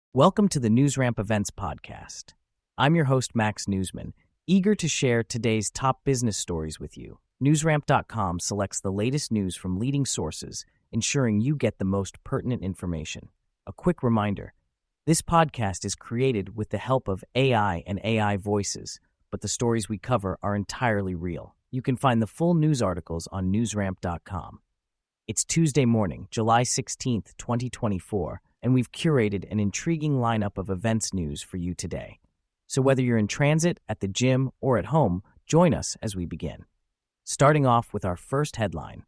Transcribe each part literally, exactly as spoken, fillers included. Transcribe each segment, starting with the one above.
Welcome to the NewsRamp Events Podcast. I'm your host, Max Newsman, eager to share today's top business stories with you. NewsRamp dot com selects the latest news from leading sources, ensuring you get the most pertinent information. A quick reminder, this podcast is created with the help of A I and A I voices, but the stories we cover are entirely real. You can find the full news articles on NewsRamp dot com. It's Tuesday morning, July sixteenth, twenty twenty-four, and we've curated an intriguing lineup of events news for you today. So whether you're in transit, at the gym, or at home, join us as we begin. Starting off with our first headline.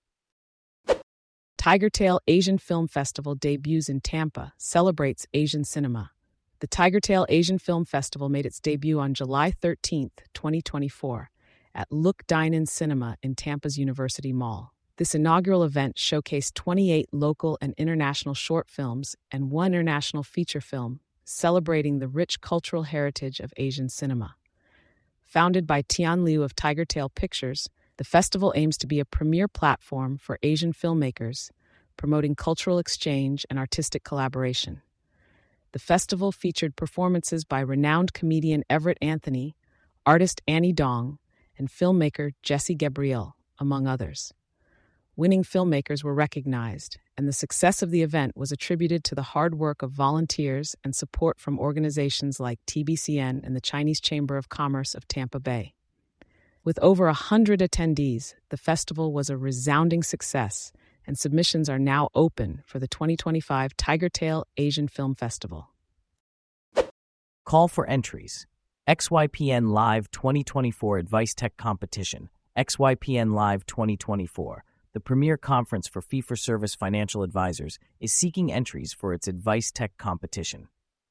Tigertail Asian Film Festival debuts in Tampa, celebrates Asian cinema. The Tigertail Asian Film Festival made its debut on July thirteenth, twenty twenty-four, at Look Dine-In Cinema in Tampa's University Mall. This inaugural event showcased twenty-eight local and international short films and one international feature film, celebrating the rich cultural heritage of Asian cinema. Founded by Tian Liu of Tigertail Pictures, the festival aims to be a premier platform for Asian filmmakers, promoting cultural exchange and artistic collaboration. The festival featured performances by renowned comedian Everett Anthony, artist Annie Dong, and filmmaker Jesse Gabriel, among others. Winning filmmakers were recognized, and the success of the event was attributed to the hard work of volunteers and support from organizations like T B C N and the Chinese Chamber of Commerce of Tampa Bay. With over a hundred attendees, the festival was a resounding success, and submissions are now open for the twenty twenty-five Tigertail Asian Film Festival. Call for entries. X Y P N Live twenty twenty-four Advice Tech Competition. X Y P N Live twenty twenty-four, the premier conference for fee-for-service financial advisors, is seeking entries for its Advice Tech competition.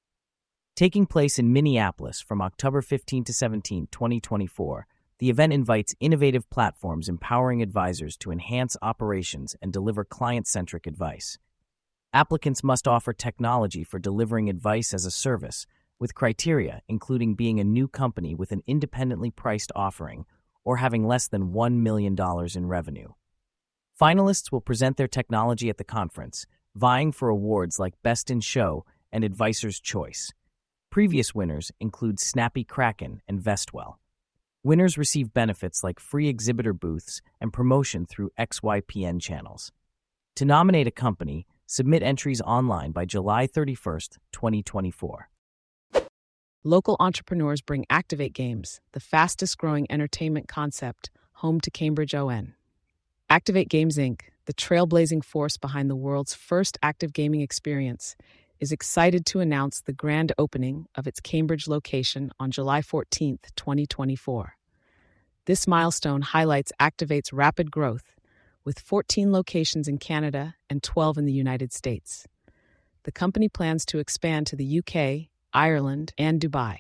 Taking place in Minneapolis from October fifteenth to seventeenth, twenty twenty-four, the event invites innovative platforms empowering advisors to enhance operations and deliver client-centric advice. Applicants must offer technology for delivering advice as a service, with criteria including being a new company with an independently priced offering or having less than one million dollars in revenue. Finalists will present their technology at the conference, vying for awards like Best in Show and Advisor's Choice. Previous winners include Snappy Kraken and Vestwell. Winners receive benefits like free exhibitor booths and promotion through X Y P N channels. To nominate a company, submit entries online by July thirty-first, twenty twenty-four. Local entrepreneurs bring Activate Games, the fastest-growing entertainment concept, home to Cambridge O N. Activate Games, Incorporated, the trailblazing force behind the world's first active gaming experience, is excited to announce the grand opening of its Cambridge location on July fourteenth, twenty twenty-four. This milestone highlights Activate's rapid growth, with fourteen locations in Canada and twelve in the United States. The company plans to expand to the U K, Ireland, and Dubai.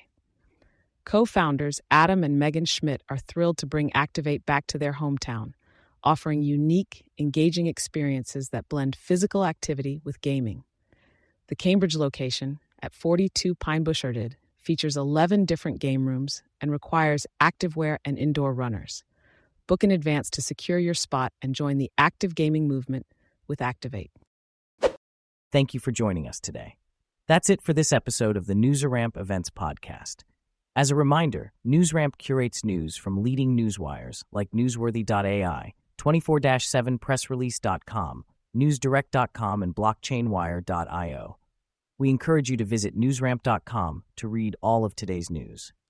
Co-founders Adam and Megan Schmidt are thrilled to bring Activate back to their hometown, offering unique, engaging experiences that blend physical activity with gaming. The Cambridge location, at forty-two Pine Bush Orchard, features eleven different game rooms and requires activewear and indoor runners. Book in advance to secure your spot and join the active gaming movement with Activate. Thank you for joining us today. That's it for this episode of the NewsRamp Events Podcast. As a reminder, NewsRamp curates news from leading newswires like newsworthy dot A I, twenty-four seven press release dot com, newsdirect dot com, and blockchain wire dot io. We encourage you to visit newsramp dot com to read all of today's news.